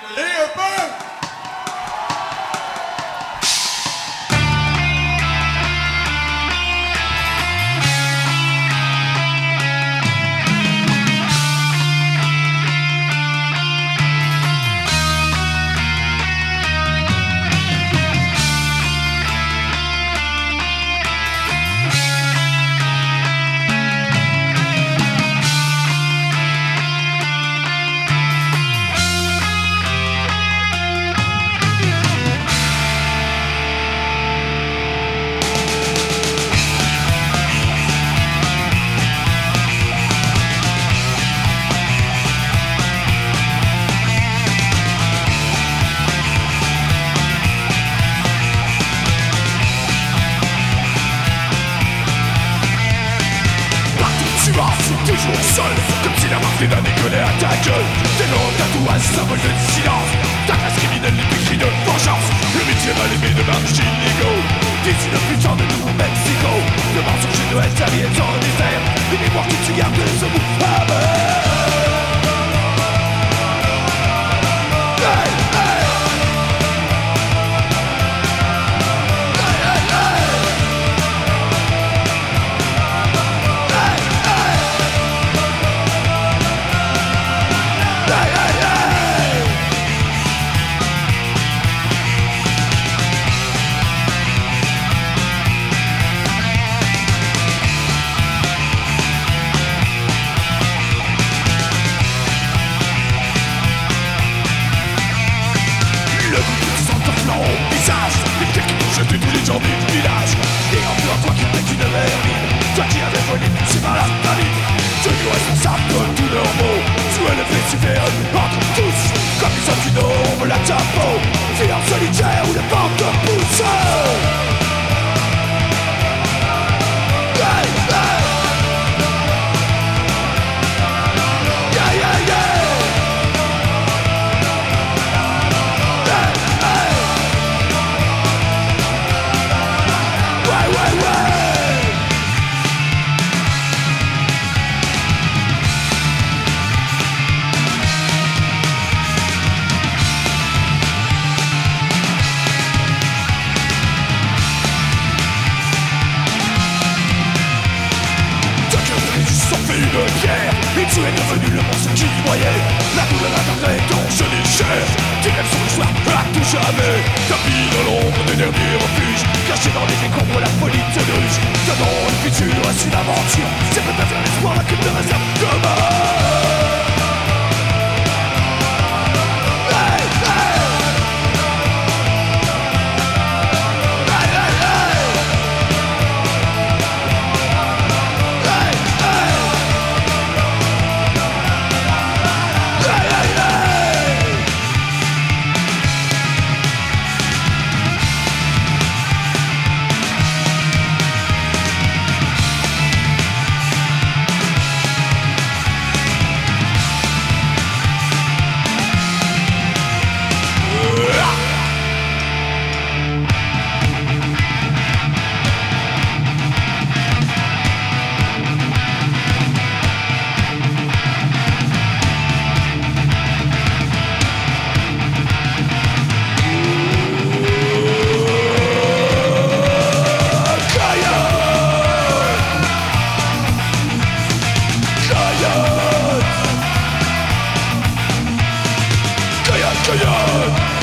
Et un peu. Toujours seul, comme si la mort des damnés collait à ta gueule. Tes longs tatouages, symbole de silence. Ta classe criminelle, les cris de vengeance. Le métier mal aimé de marche illégaux. D'ici le puissant de Nouveau Mexico. De mensonges et de haine, sa vie est en désert. Les mémoires que tu gardes se bouffent à mort. Jeter tous les gens du village. Et en plus à toi qui n'es qu'une vermine. Toi qui avais volé poussé par la famine. Tenu responsable de tous leurs maux. Tu es le fait supérieur entre tous. Comme les hommes qui n'auront la ta peau. Filant solitaire ou les bandes de pouce. Et tu es devenu le monstre qui voyait la douleur incarnée dont je les chair. Tu rêves sur le soir à tout jamais. Tapis dans l'ombre des derniers refuges. Caché dans les décombres la folie te gruge. Donnant le futur à une aventure. C'est peut-être l'espoir que te réserve demain. Coyote